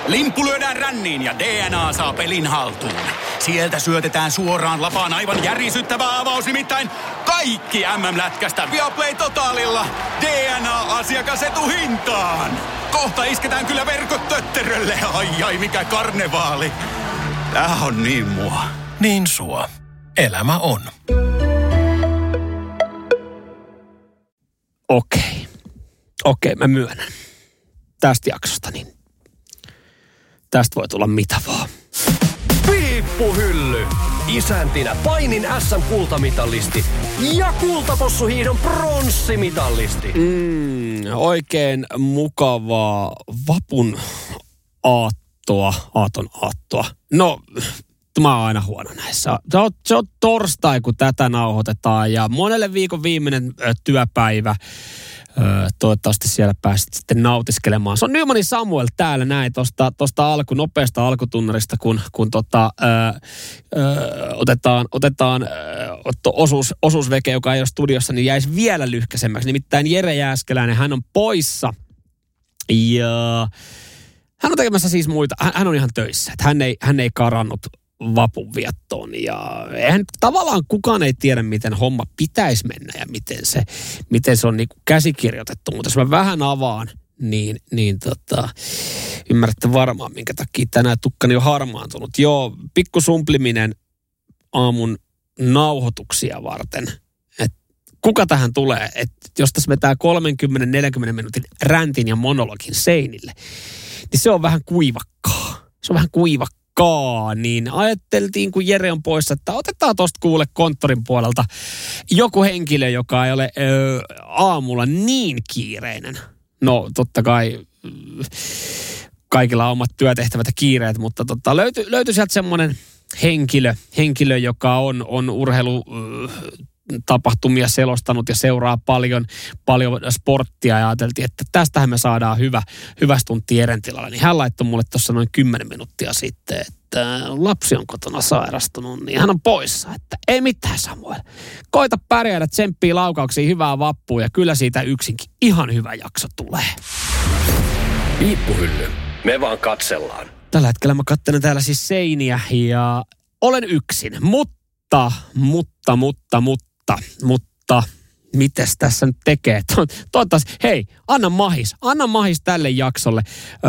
Limppu lyödään ränniin ja DNA saa pelin haltuun. Sieltä syötetään suoraan lapaan aivan järisyttävä avaus, nimittäin kaikki MM-lätkästä Viaplay Totalilla DNA-asiakasetuhintaan. Kohta isketään kyllä verkot tötterölle. Ai mikä karnevaali. Tää on niin mua. Niin sua. Elämä on. Okei, mä myönnän. Tästä jaksosta, niin tästä voi tulla mitä vaan. Piippuhylly. Isäntinä painin SM-kultamitalisti ja kultapossuhiihdon pronssimitalisti. Oikein mukavaa vapun aattoa. No, mä oon aina huono näissä. Se on torstai, kun tätä nauhoitetaan ja monelle viikon viimeinen työpäivä. Toivottavasti siellä pääsit sitten nautiskelemaan. Se on Nymanin Samuel täällä näin tuosta nopeasta alkutunnarista, kun otetaan osuusveke, joka ei ole studiossa, niin jäisi vielä lyhkäisemmäksi. Nimittäin Jere Jääskeläinen, hän on poissa ja hän on tekemässä siis muita. Hän on ihan töissä, että hän ei karannut vapunviettoon ja eihän tavallaan kukaan ei tiedä, miten homma pitäisi mennä ja miten se on niin kuin käsikirjoitettu, mutta jos mä vähän avaan, niin ymmärrätte varmaan, minkä takia tänään tukkani on harmaantunut. Joo, pikku sumpliminen aamun nauhoituksia varten, että kuka tähän tulee, että jos tässä vetää 30-40 minuutin räntin ja monologin seinille, niin se on vähän kuivakkaa. Niin ajatteltiin, kun Jere on poissa, että otetaan tuosta kuule konttorin puolelta joku henkilö, joka ei ole aamulla niin kiireinen. No totta kai kaikilla on omat työtehtävät ja kiireet, mutta löytyi sieltä semmoinen henkilö, joka on urheilutapahtumia selostanut ja seuraa paljon sporttia ja ajateltiin, että tästähän me saadaan hyvä stunti Jeren tilalla. Niin hän laittoi mulle tuossa noin 10 minuuttia sitten, että lapsi on kotona sairastunut, niin hän on poissa. Että ei mitään Samuel. Koita pärjäädä, tsemppii laukauksia, hyvää vappua ja kyllä siitä yksinkin ihan hyvä jakso tulee. Piippuhylly. Me vaan katsellaan. Tällä hetkellä mä katselen täällä siis seiniä ja olen yksin, mutta mites tässä nyt tekee? Toivottavasti, hei, anna mahis tälle jaksolle.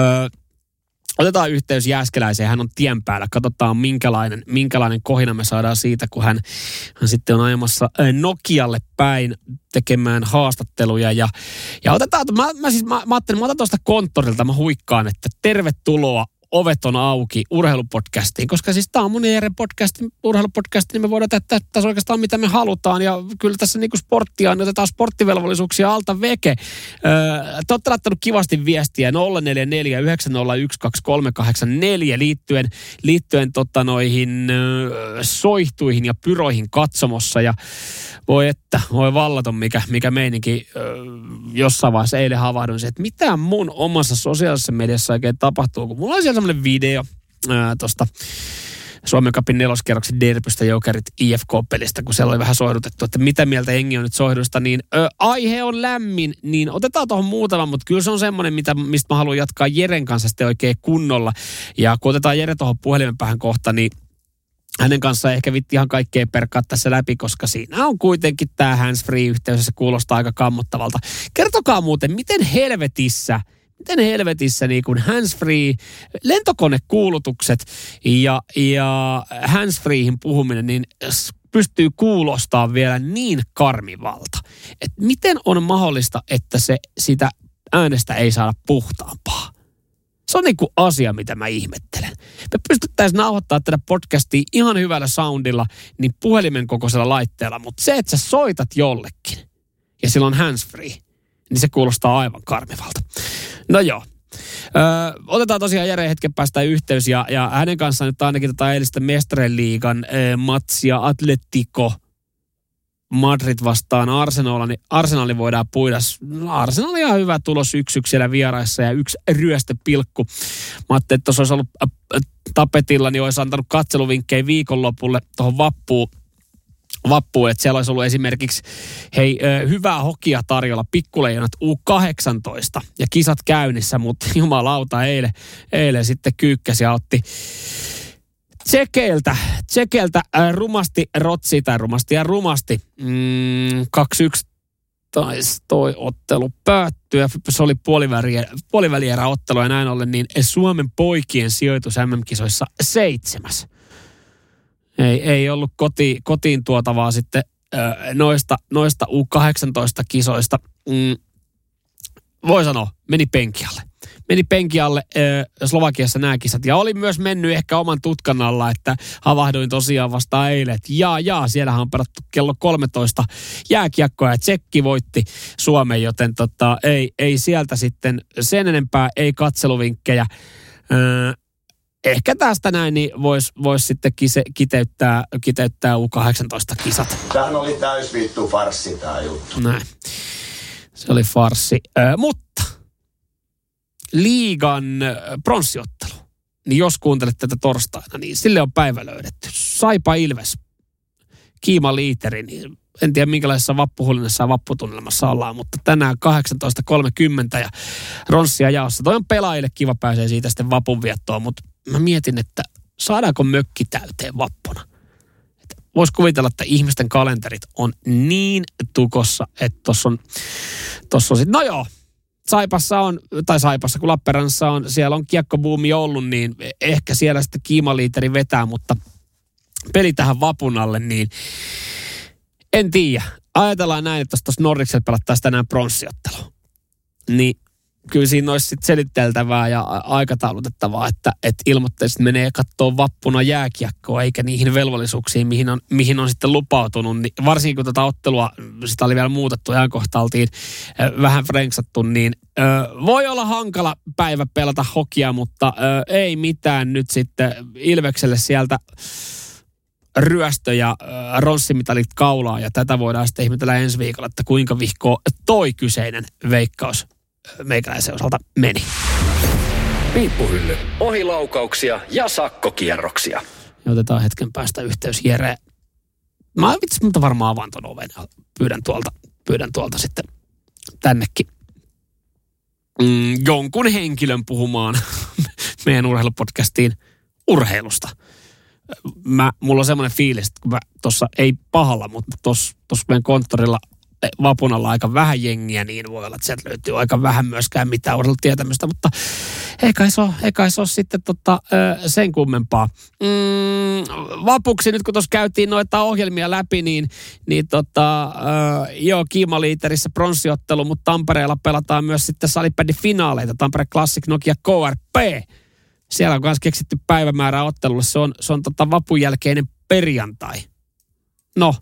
Otetaan yhteys Jääskeläiseen, hän on tien päällä. Katsotaan minkälainen kohina me saadaan siitä, kun hän sitten on ajamassa Nokialle päin tekemään haastatteluja. Ja otetaan, mä ajattelin, mä otan tuosta konttorilta, mä huikkaan, että tervetuloa. Ovet on auki urheilupodcastiin, koska siis tämä on mun Jeren urheilupodcasti, niin me voidaan tehdä tässä oikeastaan mitä me halutaan. Ja kyllä tässä niinku sporttia, niin otetaan sporttivelvollisuuksia alta veke. Te olette laittanut kivasti viestiä 044 901 2384 liittyen noihin soihtuihin ja pyroihin katsomossa. Ja voi vallaton mikä meininki jossain vaiheessa eilen havahduin, että mitä mun omassa sosiaalisessa mediassa oikein tapahtuu, kun mulla on siellä semmoinen video tuosta Suomen Cupin 4. kierroksen derbistä Jokerit IFK-pelistä, kun siellä oli vähän soihdutettu, että mitä mieltä jengi on nyt soihdusta, niin aihe on lämmin, niin otetaan tuohon muutama, mutta kyllä se on semmoinen, mistä mä haluan jatkaa Jeren kanssa sitten oikein kunnolla. Ja kun otetaan Jere tuohon puhelimen päähän kohta, niin hänen kanssaan ehkä vitti ihan kaikkea perkaa tässä läpi, koska siinä on kuitenkin tämä hands-free-yhteys ja se kuulostaa aika kammottavalta. Kertokaa muuten, miten helvetissä niin kuin hands-free, lentokonekuulutukset ja hands-freehin puhuminen, niin pystyy kuulostaa vielä niin karmivalta. Että miten on mahdollista, että sitä äänestä ei saada puhtaampaa? Se on niin kuin asia, mitä mä ihmettelen. Me pystyttäisiin nauhoittaa tätä podcastia ihan hyvällä soundilla, niin puhelimen kokoisella laitteella, mutta se, että sä soitat jollekin ja sillä on handsfree, niin se kuulostaa aivan karmivalta. No joo. Otetaan tosiaan Jere hetken päästä yhteys ja hänen kanssaan nyt ainakin eilistä Mestarien liigan matsia Atletico Madrid vastaan Arsenali voidaan puida. Arsenal on ihan hyvä tulos 1-1 siellä vieraissa ja 1 ryöstöpilkku. Mä ajattelin, että tuossa olisi ollut tapetilla, niin olisi antanut katseluvinkkejä viikonlopulle tuohon vappuun vappuun, että siellä olisi ollut esimerkiksi hyvää hokia tarjolla Pikkuleijonat U18 ja kisat käynnissä, mutta jumalauta eilen sitten kyykkäsi ja otti Tsekeiltä rumasti 2-1 taisi toi ottelu päättyä. Se oli puolivälierä ottelu ja näin ollen niin Suomen poikien sijoitus MM-kisoissa 7. Ei ollut kotiin tuotavaa sitten noista U18-kisoista. Voi sanoa, meni penkialle Slovakiassa nämä kisat. Ja oli myös mennyt ehkä oman tutkan alla, että havahduin tosiaan vasta eilen, että siellähän on pelattu kello 13 jääkiekkoa ja Tsekki voitti Suomen, joten ei sieltä sitten sen enempää, ei katseluvinkkejä. Ehkä tästä näin, niin vois sitten kiteyttää U18-kisat. Tämähän oli täys vittu farssi tää juttu. Näin. Se oli farssi. Mutta liigan pronssiottelu, niin jos kuuntelet tätä torstaina, niin sille on päivä löydetty. Saipa Ilves, Kiima Liiteri, niin en tiedä minkälaisessa vappuhulinassa ja vapputunnelmassa ollaan, mutta tänään 18.30 ja ronssia jaossa. Toi on pelaajille kiva pääsee siitä sitten vapunviettoon, mutta mä mietin, että saadaanko mökki täyteen vappuna. Voisi kuvitella, että ihmisten kalenterit on niin tukossa, että tossa on sit, no joo, Saipassa, kun Lappeenrannassa siellä on kiekkobuumi ollut, niin ehkä siellä sitten kiimaliiteri vetää, mutta peli tähän vapun alle, niin en tiedä. Ajatellaan näin, että jos tuossa Nordiksella pelattaisiin tänään pronssiottelu, niin kyllä siinä olisi sitten selitteltävää ja aikataulutettavaa, että ilmoittaisit, että menee katsoa vappuna jääkiekkoa, eikä niihin velvollisuuksiin, mihin on sitten lupautunut. Niin varsinkin kun tätä ottelua, sitä oli vielä muutettu, ajankohta oltiin vähän frenksattu, niin voi olla hankala päivä pelata hokia, mutta ei mitään nyt sitten Ilvekselle sieltä ryöstö ja ronssimitalit kaulaa, ja tätä voidaan sitten ihmetellä ensi viikolla, että kuinka vihkoa toi kyseinen veikkaus meikäläisen osalta meni. Piippuhylly. Ohilaukauksia ja sakkokierroksia. Ja otetaan hetken päästä yhteys Jereen. Mutta varmaan avaan ton oven ja pyydän tuolta sitten tännekin jonkun henkilön puhumaan meidän urheilupodcastiin urheilusta. Mulla on semmoinen fiilis, että kun mä tuossa, ei pahalla, mutta tuossa meidän konttorilla vapun alla aika vähän jengiä, niin voi olla, että sieltä löytyy aika vähän myöskään mitään urheilutietämystä, mutta ei kai se ole sitten sen kummempaa. Vapuksi nyt kun tuossa käytiin noita ohjelmia läpi, niin Kiimaliiterissä pronssiottelu, mutta Tampereella pelataan myös sitten salibändifinaaleita. Tampere Classic Nokia KRP. Siellä on myös keksitty päivämäärä ottelulle. Se on vapun jälkeinen perjantai. No,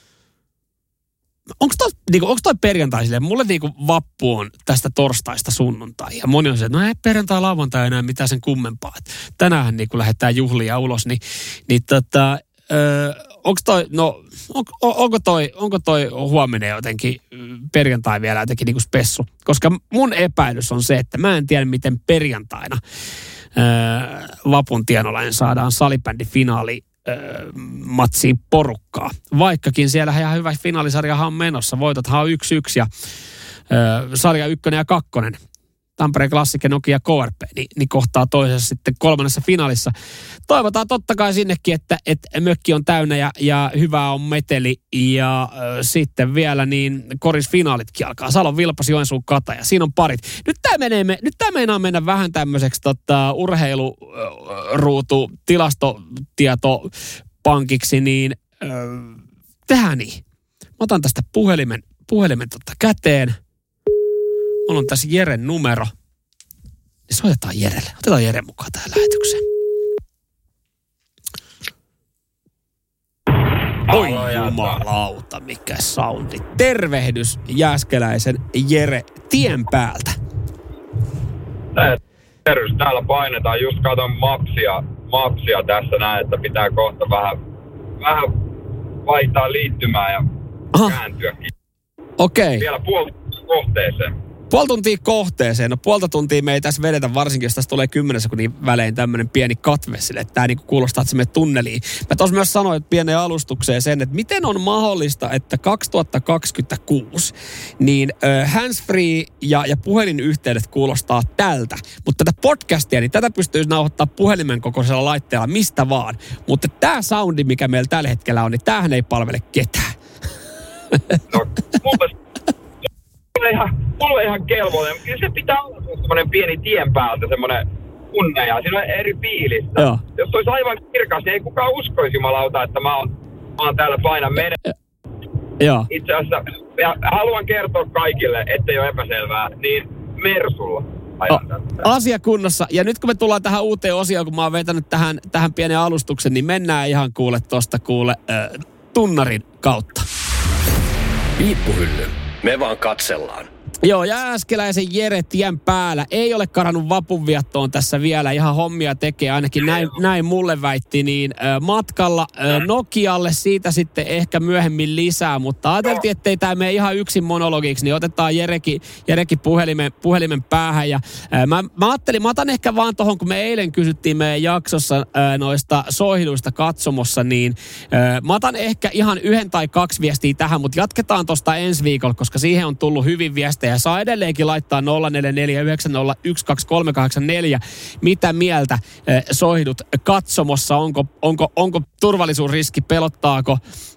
onko toi perjantai silleen? Mulle vappu on tästä torstaista sunnuntai. Ja moni on se, että no ei perjantai lauantai enää mitään sen kummempaa. Et tänään lähdetään juhlia ulos. Onko toi huomenna jotenkin perjantai vielä jotenkin spessu? Koska mun epäilys on se, että mä en tiedä miten perjantaina vapun tienolainen saadaan salibändifinaali matsiin porukkaa. Vaikkakin siellä ihan hyvä finaalisarjahan on menossa. Voitothan on 1-1 ja sarja 1 ja 2. Tampereen Classic ja Nokia KRP, niin kohtaa toisessa sitten 3. finaalissa. Toivotaan totta kai sinnekin, että mökki on täynnä ja hyvää on meteli. Ja sitten vielä niin korisfinaalitkin alkaa. Salon Vilpas, Joensuun Kataja. Siinä on parit. Nyt tää meinaa mennä vähän tämmöiseksi urheiluruutu tilastotietopankiksi, niin tehdään niin. Mä otan tästä puhelimen käteen. Mulla on tässä Jeren numero. Niin soitetaan Jerelle. Otetaan Jere mukaan tähän lähetykseen. Oi jumalauta, mikä soundi. Tervehdys Jääskeläisen Jere tien päältä. Terveys, täällä painetaan. Just katon mapsia tässä näin, että pitää kohta vähän vaihtaa liittymää ja kääntyäkin. Okei. Vielä kohteeseen. Puoli tuntia kohteeseen. No puolta tuntia me ei tässä vedetä, varsinkin jos tässä tulee 10 sekunnin välein tämmöinen pieni katve sille, että tämä niinku kuulostaa, että se menee tunneliin. Mä tuossa myös sanoin pienen alustukseen sen, että miten on mahdollista, että 2026 niin handsfree ja puhelinyhteydet kuulostaa tältä. Mutta tätä podcastia, niin tätä pystyisi nauhoittaa puhelimen kokoisella laitteella mistä vaan. Mutta tämä soundi, mikä meillä tällä hetkellä on, niin tämähän ei palvele ketään. No, mulle ihan kelvollinen. Kyllä se pitää olla semmoinen pieni tien päältä, semmoinen kunne ja siinä on eri fiilistä. Joo. Jos olisi aivan kirkas, niin ei kukaan uskoisi jumalauta, että mä oon täällä painan mene. Joo. Itse asiassa, ja haluan kertoa kaikille, ettei ole epäselvää, niin Mersulla ajan tästä. Asia kunnossa. Ja nyt kun me tullaan tähän uuteen osioon, kun mä oon vetänyt tähän pienen alustuksen, niin mennään ihan tosta tunnarin kautta. Piippuhylly. Me vaan katsellaan. Joo, Jääskeläisen Jere tien päällä. Ei ole karannut vapunviettoon tässä vielä. Ihan hommia tekee, ainakin näin mulle väitti. Niin matkalla Nokialle siitä sitten ehkä myöhemmin lisää. Mutta ajateltiin, ettei tämä mene ihan yksin monologiksi. Niin otetaan Jerekin puhelimen päähän. Ja mä ajattelin, mä otan ehkä vaan tohon, kun me eilen kysyttiin meidän jaksossa noista soihduista katsomossa. Niin mä otan ehkä ihan 1 tai 2 viestiä tähän. Mutta jatketaan tosta ensi viikolla, koska siihen on tullut hyvin viestejä. Saa edelleenkin laittaa 0449012384. Mitä mieltä soihdut katsomossa? Onko turvallisuusriski? Pelottaako?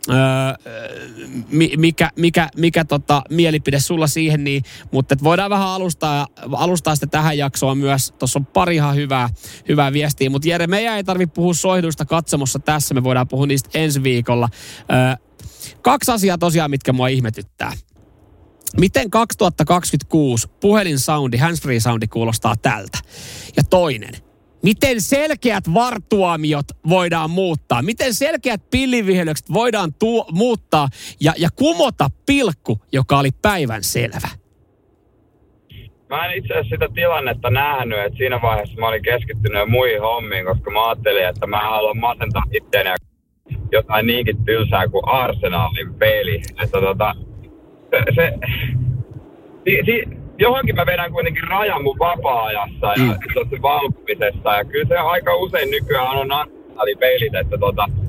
Mikä mielipide sulla siihen? Niin, mutta voidaan vähän alustaa sitä tähän jaksoon myös. Tuossa on pari ihan hyvää viestiä. Mutta Jere, meidän ei tarvitse puhua soihduista katsomossa tässä. Me voidaan puhua niistä ensi viikolla. 2 asiaa tosiaan, mitkä mua ihmetyttää. Miten 2026 puhelinsoundi, handsfree soundi kuulostaa tältä? Ja toinen, miten selkeät vartuamiot voidaan muuttaa? Miten selkeät pillivihelykset voidaan muuttaa ja kumota pilkku, joka oli päivänselvä? Mä en itse asiassa sitä tilannetta nähnyt, että siinä vaiheessa mä olin keskittynyt jo muihin hommiin, koska mä ajattelin, että mä haluan masentaa itseäni jotain niinkin tylsää kuin Arsenalin peli. Että johonkin mä vedän kuitenkin rajan mun vapaa-ajassa ja valpumisessa. Ja kyllä se aika usein nykyään on Arsenalin pelit, että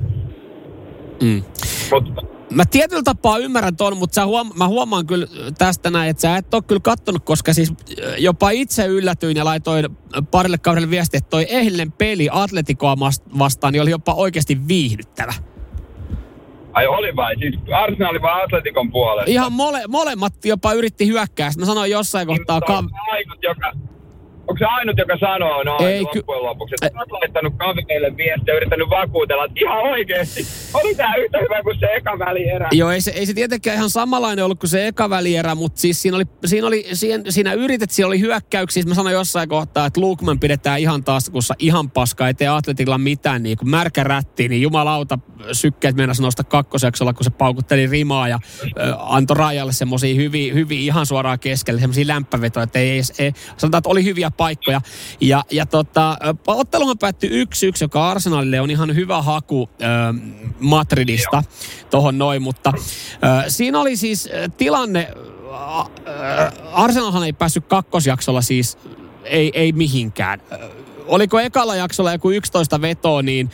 Mä tietyllä tapaa ymmärrän ton, mutta mä huomaan kyllä tästä näin, että sä et ole kyllä kattonut, koska siis jopa itse yllätyin ja laitoin parille kaverille viestiä, että toi eilinen peli Atleticoa vastaan niin oli jopa oikeasti viihdyttävä. Ai oli vai? Siis Arsenal vai Atleticon puolesta? Ihan molemmat jopa yritti hyökkää. Mä sanoin jossain kohtaa... Onko se ainut, joka sanoo noin loppujen lopuksi? Että olet laittanut kaverille viestiä ja yrittänyt vakuutella, että ihan oikeesti oli tää yhtä hyvä kuin se eka välierä. Joo, ei se tietenkään ihan samanlainen ollut kuin se eka välierä, mutta siis siinä oli hyökkäyksiä. Mä sanoin jossain kohtaa, että Lukman pidetään ihan taskussa, ihan paska, ei tee Atletilla mitään. Niin kun märkä rätti, niin jumalauta sykkeet meinasi nousta kakkoseksolla, kun se paukutteli rimaa ja antoi Rajalle semmosia hyviä ihan suoraan keskelle, semmosia lämpävetoja, että ei sanotaan, että oli hyviä paikkoja. Ja otteluhan päättyi 1-1, joka Arsenalille on ihan hyvä haku Madridista tohon noin, mutta siinä oli siis tilanne, Arsenalhan ei päässyt kakkosjaksolla siis ei mihinkään. Oliko ekalla jaksolla joku 11 vetoa, niin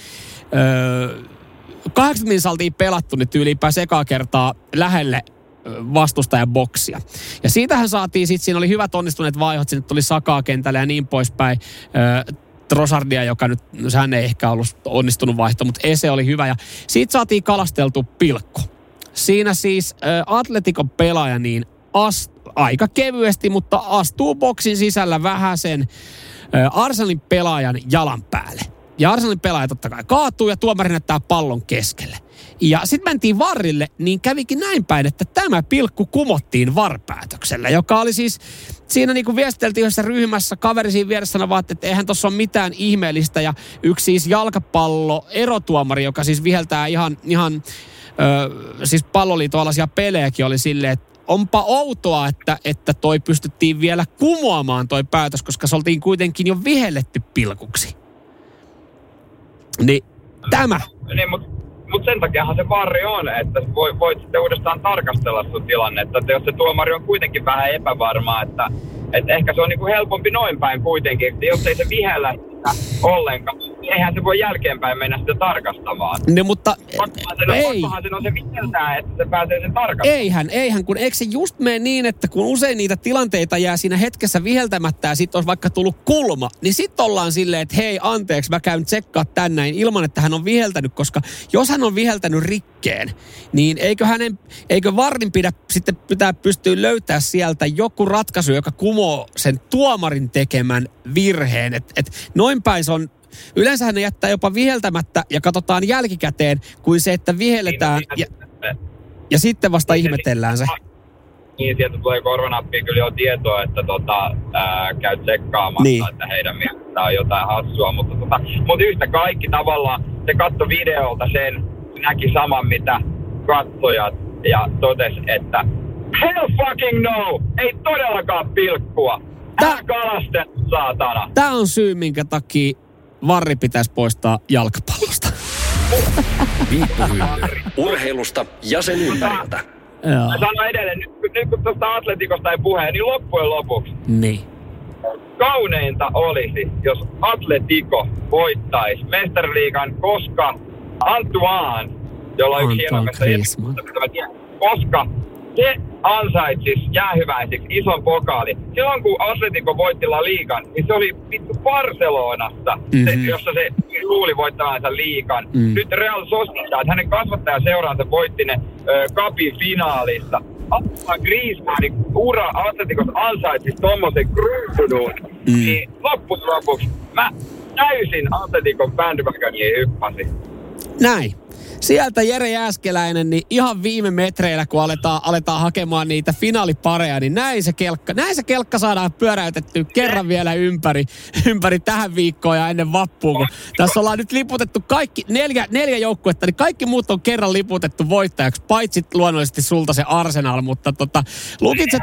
80 min saltiin pelattu, niin tyyliin pääsi ekaa kertaa lähelle vastustajan boksia. Ja siitähän saatiin sitten, siinä oli hyvät onnistuneet vaihot, sinne tuli Sakaa kentälle ja niin poispäin. Trossardia, joka nyt, hän ei ehkä ollut onnistunut vaihto, mutta Ese oli hyvä. Ja siitä saatiin kalasteltu pilkku. Siinä siis Atleticon pelaaja niin aika kevyesti, mutta astuu boksin sisällä vähän sen Arsenalin pelaajan jalan päälle. Ja Arsenalin pelaaja totta kai kaatuu ja tuomari näyttää pallon keskelle. Ja sitten mentiin VARille, niin kävikin näin päin, että tämä pilkku kumottiin VAR-päätöksellä, joka oli siis, siinä niin kuin viesteltiin yhdessä ryhmässä, kaveri siinä vieressä sanoi, että eihän tuossa ole mitään ihmeellistä. Ja yksi siis jalkapallo-erotuomari, joka siis viheltää ihan siis palloliiton alaisia pelejäkin oli silleen, että onpa outoa, että toi pystyttiin vielä kumoamaan toi päätös, koska se oltiin kuitenkin jo vihelletty pilkuksi. Niin tämä. Niin, mutta Mutta sen takiahan se VAR on, että voit sitten uudestaan tarkastella sun tilannetta, että jos se tuomari on kuitenkin vähän epävarmaa, että ehkä se on niinku helpompi noin päin kuitenkin, että jos ei se vihellä sitä ollenkaan, niin eihän se voi jälkeenpäin mennä sitä tarkastamaan. No, mutta pakkohan sen on se viheltää, että se pääsee sen tarkastamaan. Eihän, kun eikö se just mene niin, että kun usein niitä tilanteita jää siinä hetkessä viheltämättä ja sit olisi vaikka tullut kulma, niin sit ollaan silleen, että hei anteeksi, mä käyn tsekkaa tän näin ilman, että hän on viheltänyt, koska jos hän on viheltänyt rikkeen, niin eikö VARin pitää pystyä löytää sieltä joku ratkaisu, joka kumoo sen tuomarin tekemän virheen, että noin päin se on. Yleensähän ne jättää jopa viheltämättä ja katsotaan jälkikäteen, kuin se, että vihelletään ja sitten vasta ihmetellään se. Niin, sieltä tulee korvanappiin kyllä jo tietoa, että käy tsekkaamassa, niin. Että heidän mielestään on jotain hassua. Mutta yhtä kaikki tavallaan se katso videolta sen, näki saman mitä katsojat ja totesi, että hell fucking no! Ei todellakaan pilkkua! Älä kalastella, saatana! Tää on syy, minkä takia VAR pitäisi poistaa jalkapallosta. Viikkohylly. Urheilusta ja sen ympäriltä. Mä sanon edelleen, nyt kun tuosta Atletikosta ei puheen, niin loppujen lopuksi. Niin. Kauneinta olisi, jos Atletico voittaisi Mestariliigan, koska Antoine, jolla on yksi hieno koska se ansaitsisi jäähyväisiksi ison pokaali. Silloin kun Atletico voitti La Ligan, niin se oli vittu Barcelonassa, jossa se luuli voittavansa liigan. Nyt Real Sociedad, hänen kasvattajaseuraansa voitti ne Cupin finaalissa. Griezmannin ura Atleticosta ansaitsisi tommosen kruunun. Niin loppujen lopuksi mä täysin Atleticon bandwagoniin hyppäsin. Näin. Sieltä Jere Jääskeläinen, niin ihan viime metreillä, kun aletaan hakemaan niitä finaalipareja, niin näin se kelkka saadaan pyöräytettyä kerran vielä ympäri tähän viikkoon ja ennen vappua. Kun tässä ollaan nyt liputettu kaikki, neljä joukkuetta, niin kaikki muut on kerran liputettu voittajaksi, paitsi luonnollisesti sulta se Arsenal, mutta lukitset...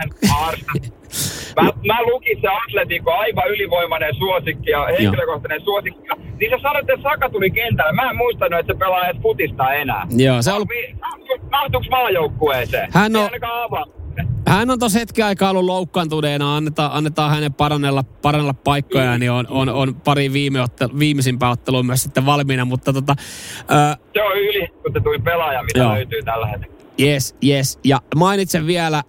Mä lukin se Atletico aivan ylivoimainen suosikki ja henkilökohtainen suosikki. Niin sä sanoit, että Saka tuli kentälle. Mä en muistanut, että se pelaa edes futista enää. Joo, se on... Mahtuuko maajoukkueeseen? Hän on tossa hetken aikaa ollut loukkaantuneena. Annetaan hänen parannella paikkoja, niin on pari viimeisimpää ottelua myös sitten valmiina, mutta se on ylihukutetuin pelaaja, mitä löytyy tällä hetkellä. Yes. Ja mainitsen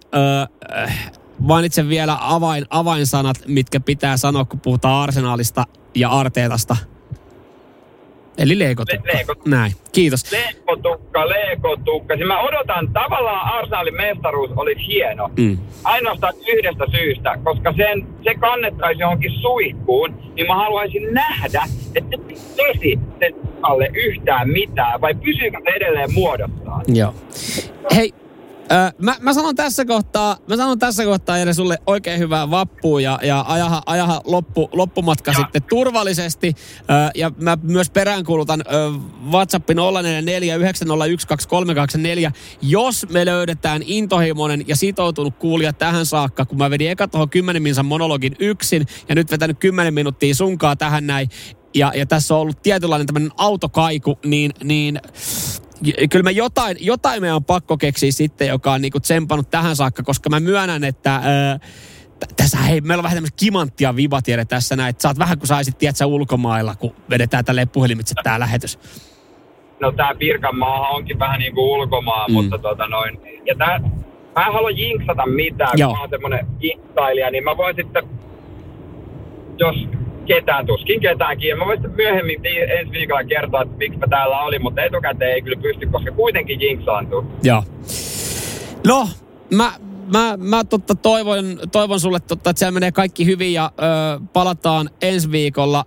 vielä avainsanat, mitkä pitää sanoa, kun puhutaan Arsenalista ja Arteetasta. Eli leekotukka. Näin, kiitos. Leekotukka. Siis mä odotan, tavallaan Arsenalin mestaruus olisi hieno. Ainoastaan yhdestä syystä, koska se kannettaisi johonkin suihkuun, niin mä haluaisin nähdä, että se tesi sen alle yhtään mitään, vai pysyykö se edelleen muodossaan? Joo. Hei, Mä sanon tässä kohtaa Jere sulle oikein hyvää vappua ja ajaha loppumatka sitten turvallisesti. Ja mä myös peräänkuulutan WhatsAppin 044901234. Jos me löydetään intohimoinen ja sitoutunut kuulija tähän saakka, kun mä vedin eka tuohon 10 minsan monologin yksin ja nyt vetänyt 10 minuuttia sunkaa tähän näin. Ja tässä on ollut tietynlainen tämmöinen autokaiku, niin kyllä me jotain meidän on pakko keksiä sitten, joka on niinku tsempannut tähän saakka, koska mä myönnän, että tässä meillä on vähän tämmöistä kimanttia vibatiede tässä näin, että sä oot vähän kuin saisit, tiedätkö, ulkomailla, kun vedetään tälleen puhelimitse tää lähetys. No tää Pirkanmaa onkin vähän niin kuin ulkomaa, mutta ja mä en halua jinksata mitään, kun mä oon semmonen jinksailija, niin mä voin sitten, jos tuskin ketäänkin. Ja mä voisin myöhemmin ensi viikolla kertoa, että miksi mä täällä olin, mutta etukäteen ei kyllä pysty, koska kuitenkin jinksaantuu. Joo. No, mä toivon sulle, että siellä menee kaikki hyvin ja palataan ensi viikolla.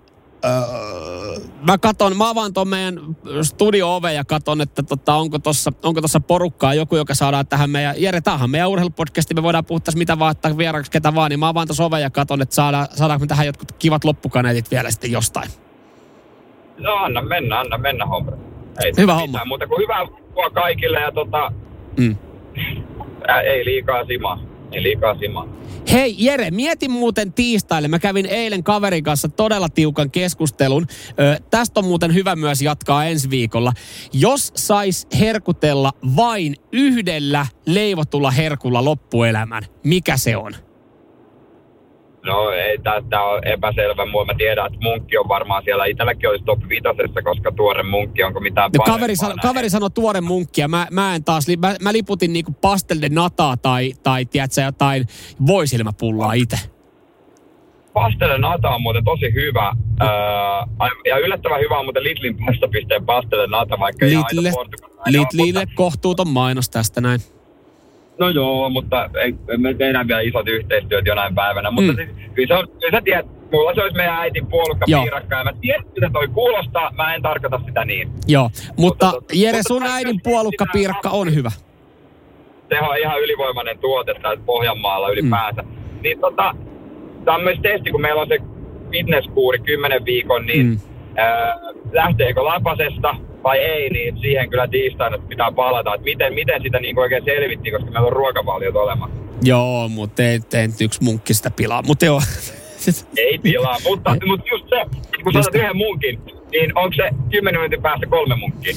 Mä avaan tuon meidän studio-oven ja katon, että onko tossa porukkaa joku, joka saadaan tähän meidän... Jere, tämähän meidän urheilupodcasti, me voidaan puhua tässä mitä vaan, että vieraaksi ketä vaan, niin mä avaan tuossa oven ja katon, että saadaanko me tähän jotkut kivat loppukaneetit vielä sitten jostain. No anna mennä homma. Hyvä homma. Muuta kuin hyvää kaikille ja ei liikaa simaa. likasimaan. Hei Jere, mietin muuten tiistaille. Mä kävin eilen kaverin kanssa todella tiukan keskustelun. Tästä on muuten hyvä myös jatkaa ensi viikolla. Jos sais herkutella vain yhdellä leivotulla herkulla loppuelämän, mikä se on? No ei, tämä on epäselvä. Mä tiedän, että munkki on varmaan siellä. Itselläkin olisi top 5, koska tuore munkki, onko mitään Kaveri sanoi tuore munkkia. Mä en taas, mä liputin niinku pastel de nataa tai tiedätkö, jotain voisilmäpullaa itse. Pastel de nata on muuten tosi hyvä. Ja yllättävän hyvä on muuten Lidlin pastapisteen pastel de nata, vaikka Lidlille kohtuuton mainos tästä näin. No joo, mutta me tehdään vielä isot yhteistyöt jonain päivänä. Mutta siis, kyllä sä tiedät, mulla se olisi meidän äitin puolukkapiirakka. Ja mä tiedän, mitä toi kuulostaa. Mä en tarkoita sitä niin. Joo, mutta Jere, sun äidin puolukkapiirakka on hyvä. Se on ihan ylivoimainen tuote täältä Pohjanmaalla ylipäänsä. Niin tämä on myös testi, kun meillä on se fitnesskuuri 10 viikon, niin lähteekö lapasesta vai ei, niin siihen kyllä tiistaina pitää palata, että miten sitä niin oikein selvittiin, koska meillä on ruokavaliot olemassa. Joo, mutta ei yksi munkki sitä pilaa, mutta joo. Ei pilaa, mutta just se, kun saat yhden munkin, niin onko se 10 minuutin päästä 3 munkkia?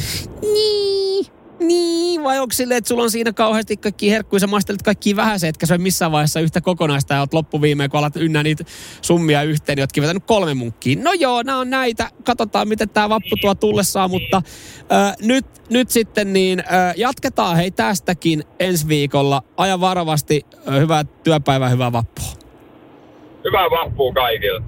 Niin, vai onko silleen, että sulla on siinä kauheasti kaikki herkkuja, sä maistelet kaikkia vähäiset, etkä se on missään vaiheessa yhtä kokonaista ja oot loppuviimeen, kun alat ynnä niitä summia yhteen, niin ootkin vetänyt 3 munkkia. No joo, nämä on näitä. Katsotaan, miten tämä vappu tuo tullessaan, mutta nyt sitten niin jatketaan hei tästäkin ensi viikolla. Aja varovasti, hyvää työpäivää, hyvää vappua. Hyvää vappua kaikille.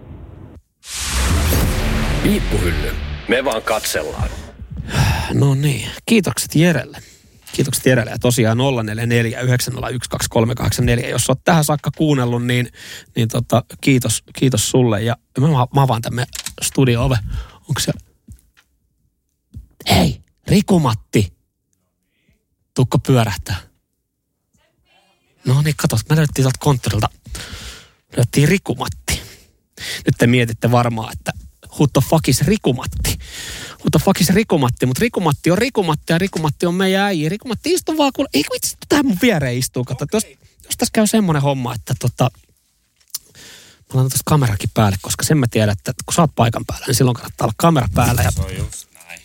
Piippuhylly. Me vaan katsellaan. No niin, kiitokset Jerelle. Ja tosiaan 044 901 2384. Jos oot tähän saakka kuunnellut, niin kiitos sulle. Ja mä avaan tämän studio-ove. Onko se... Hei, Riku-Matti. Tuukko pyörähtää? No niin, kato, me löydettiin tuolta konttorilta. Löydettiin Riku-Matti. Nyt te mietitte varmaan, että who the fuck is Riku-Matti? Mutta Riku-Matti, mutta Riku-Matti on Riku-Matti ja Riku-Matti on meidän äijä. Riku-Matti istuu vaan, kun ei vitsi, tähän mun viereen istuu. Kato, jos tässä käy semmoinen homma, että mä laitan tuosta kamerakin päälle, koska sen mä tiedän, että kun sä oot paikan päällä, niin silloin kannattaa olla kamera päällä. Ja, se on just näin.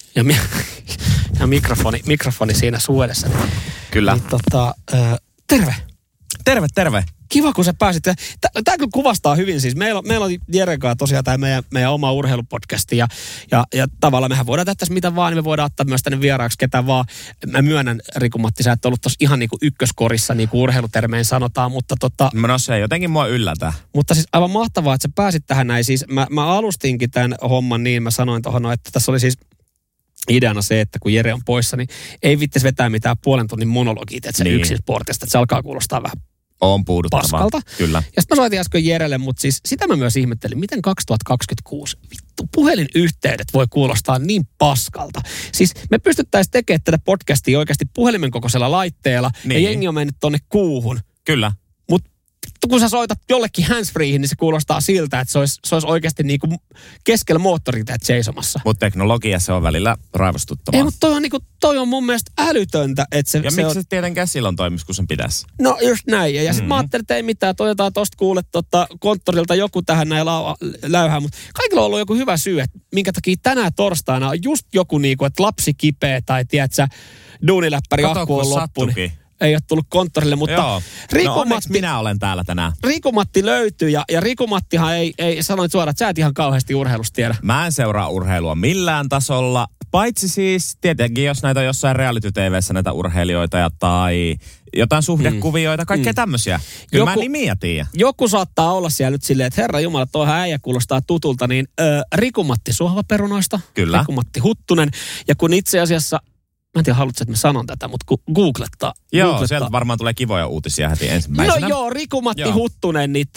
Ja mikrofoni siinä suu edessä. Kyllä. Niin, terve. Terve. Kiva, kun sä pääsit. Tämä kyllä kuvastaa hyvin siis. Meillä on Jeren kanssa tosiaan tämä meidän oma urheilupodcasti ja tavallaan mehän voidaan tehdä tässä mitä vaan, niin me voidaan ottaa myös tänne vieraaksi ketä vaan. Mä myönnän, Riku-Matti, sä et ollut tossa ihan niinku ykköskorissa, niin kuin urheilutermein sanotaan, mutta No se jotenkin mua yllätä. Mutta siis aivan mahtavaa, että sä pääsit tähän näin. Siis mä alustinkin tämän homman niin, mä sanoin tuohon, että tässä oli siis ideana se, että kun Jere on poissa, niin ei vittis vetää mitään 0,5 tunnin monologia, että se yksin sportista, että se alkaa kuulostaa vähän on puuduttavaa. Paskalta. Kyllä. Ja sitten mä soitin äsken Jerelle, mutta siis sitä mä myös ihmettelin, miten 2026 vittu puhelinyhteydet voi kuulostaa niin paskalta. Siis me pystyttäisiin tekemään tätä podcastia oikeasti puhelimen kokoisella laitteella ja jengi on mennyt tonne kuuhun. Kyllä. Mutta kun sä soitat jollekin handsfreehin, niin se kuulostaa siltä, että se olisi oikeasti niinku keskellä moottoriteet seisomassa. Mutta teknologia se on välillä raivostuttavaa. Ei, mutta toi on mun mielestä älytöntä. Että se miksi se tietenkään silloin toimisi, kun sen pitäisi? No just näin. Ja sitten mä ajattelin, että ei mitään, toivotaan tosta kuulet konttorilta joku tähän näin läyhää. Mutta kaikilla on ollut joku hyvä syy, että minkä takia tänään torstaina on just joku niinku, että lapsi kipeä tai tiedätkö, duuniläppäri akku on loppu. Ei ole tullut konttorille, mutta Riku-Matti, minä olen täällä tänään. Riku-Matti löytyy ja Riku-Mattihan ei sanoit suoraan, että sä et ihan kauheasti urheilusta tiedä. Mä en seuraa urheilua millään tasolla, paitsi siis tietenkin, jos näitä on jossain reality-tv:ssä näitä urheilijoita tai jotain suhdekuvioita, kaikkea tämmöisiä. Kyllä mä nimiä tiedän. Joku saattaa olla siellä nyt silleen, että herra jumala, tuohan äijä kuulostaa tutulta, niin Riku-Matti Suohvaperunoista. Kyllä. Riku-Matti Huttunen. Ja kun itse asiassa... Mä en tiedä, haluatko, että mä sanon tätä, mutta kun googlettaa. Sieltä varmaan tulee kivoja uutisia heti ensimmäisenä. No joo, Riku-Matti Huttunen, niin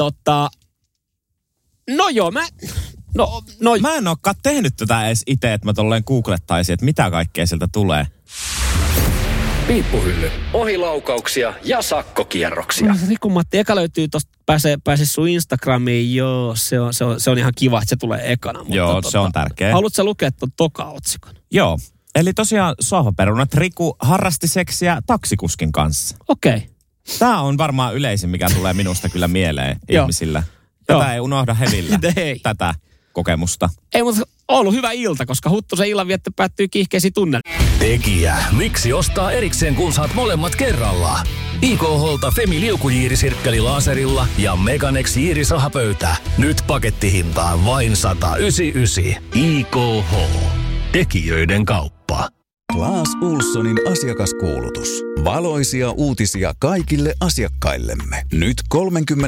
No joo, mä en olekaan tehnyt tätä edes itse, että mä tolleen googlettaisin, että mitä kaikkea sieltä tulee. Piippuhylly. Ohilaukauksia ja sakkokierroksia. Riku-Matti, eka löytyy tosta, pääsee sun Instagramiin, joo, se on ihan kiva, että se tulee ekana. Mutta joo, se on tärkeä. Haluatko sä lukea ton toka-otsikon? Joo. Eli tosiaan Sohvaperunat Riku harrasti seksiä taksikuskin kanssa. Okei. Tämä on varmaan yleisin, mikä tulee minusta kyllä mieleen ihmisillä. Tätä ei unohda hevillä, tätä kokemusta. Ei, mutta on ollut hyvä ilta, koska Huttusen illanvietto päättyy kiihkeisiin tunnelmiin. Tekijä, miksi ostaa erikseen, kun saat molemmat kerralla? IKH:lta Femi liukujiirisirkkeli laserilla ja Meganex jiirisahapöytä. Nyt pakettihintaan vain 199. IKH. Tekijöiden kauppa. Claes Ohlsonin asiakaskuulutus. Valoisia uutisia kaikille asiakkaillemme. Nyt 30%